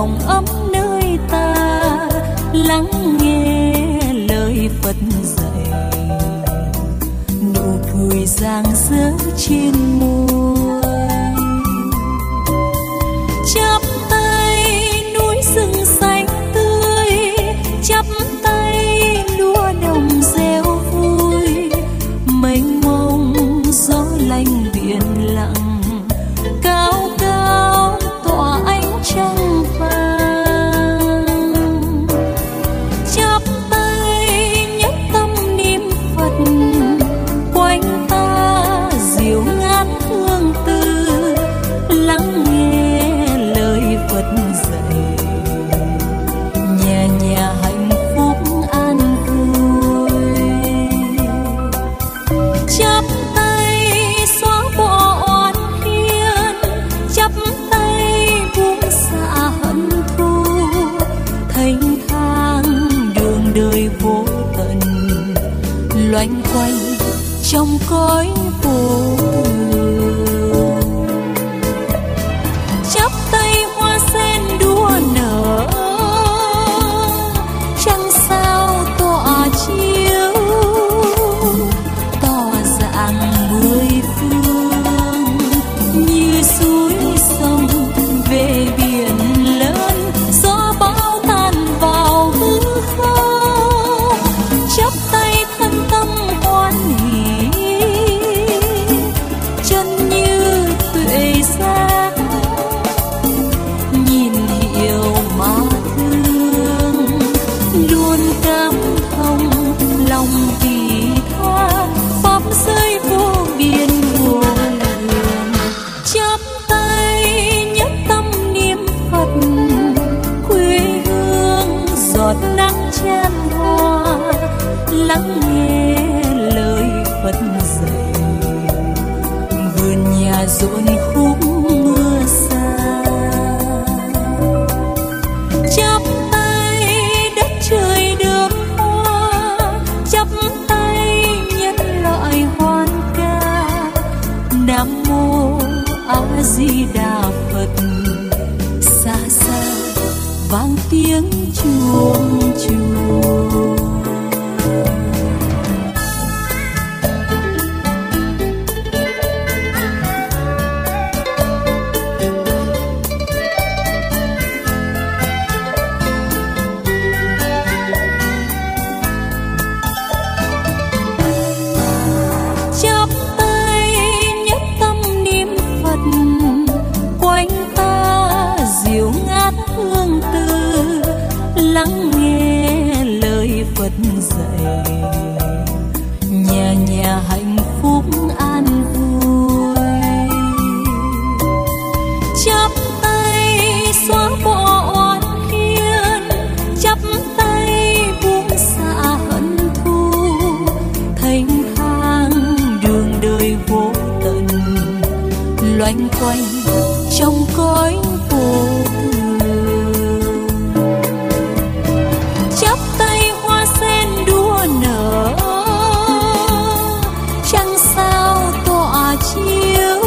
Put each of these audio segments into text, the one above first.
lòng ấm nơi ta, lắng nghe lời Phật dạy, nụ cười rạng rỡ trên môi. Chắp tay núi rừng xanh tươi, chắp tay lúa đồng reo vui, mênh mông gió lạnh biển lặng, cao cao tỏa ánh trăng vàng. Chắp tay nhất tâm niệm Phật, quanh ta dịu ngát hương từ, lắng nghe lời Phật dạy, nhà nhà hạnh phúc an vui. Chắp tay xóa bỏ oán khiên, chắp tay buông xả hận thù, thanh thang đường đời vô tận, loanh quanh trong cõi vô thường. Chắp tay hoa sen đua nở, trăng sao tỏa chiếu, tỏ dạng mười phương, như suối sông về biển lớn, gió bão tan vào hư không. Chắp tay thân tâm hoan hỷ, chân như tuệ giác, nhìn hiểu mà thương, luôn cảm thông lòng vị tha, pháp giới vô biên vô lượng. Chắp tay nhất tâm niệm Phật, quê hương giọt nắng chan hoa, lắng nghe lời Phật dạy, vườn nhà rộn khúc mưa xa. Chắp tay đất trời được hoa, chắp tay nhân loại hoan ca, Nam mô A Di Đà Phật. Xa xa vang tiếng chuông chuông. Chắp tay nhất tâm niệm Phật, quanh ta dịu ngát hương từ, lắng nghe lời Phật dạy, nhà nhà hạnh phúc an vui. Chắp tay xóa bỏ oán khiên, chắp tay buông xả hận thù, thanh thang đường đời vô tận, loanh quanh trong cõi vô thường. Chắp tay hoa sen đua nở, trăng sao tỏa chiếu,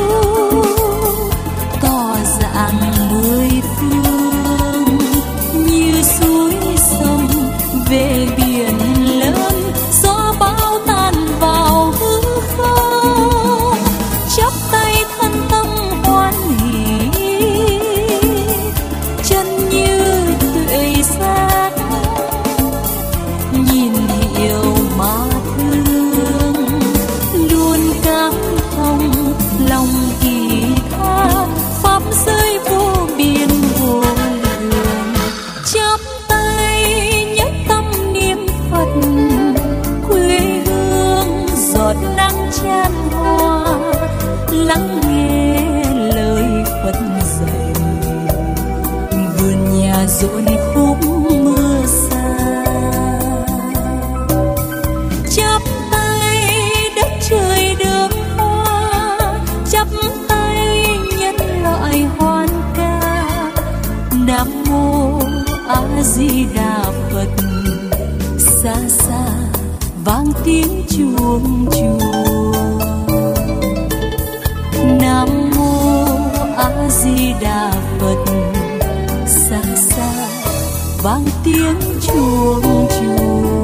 tỏ dạng mười phương, như suối sông về biển lớn, gió bão tan vào hư không. Chắp tay thân tâm hoan hỷ, chân như tuệ giác, nhìn hiểu mà thương, luôn cảm thông lòng kỳ tha, pháp giới vô biên vô lượng. Chắp tay nhất tâm niệm Phật, quê hương giọt nắng chan hoa, lắng nghe lời Phật dạy, vườn nhà rộn khúc mưa xa. Chắp tay đất trời được hoa, chắp tay nhân loại hoan ca, Nam mô A Di Đà Phật. Xa xa vang tiếng chuông chuông, Nam mô A Di Đà Phật. Xa xa vang tiếng chuông chùa.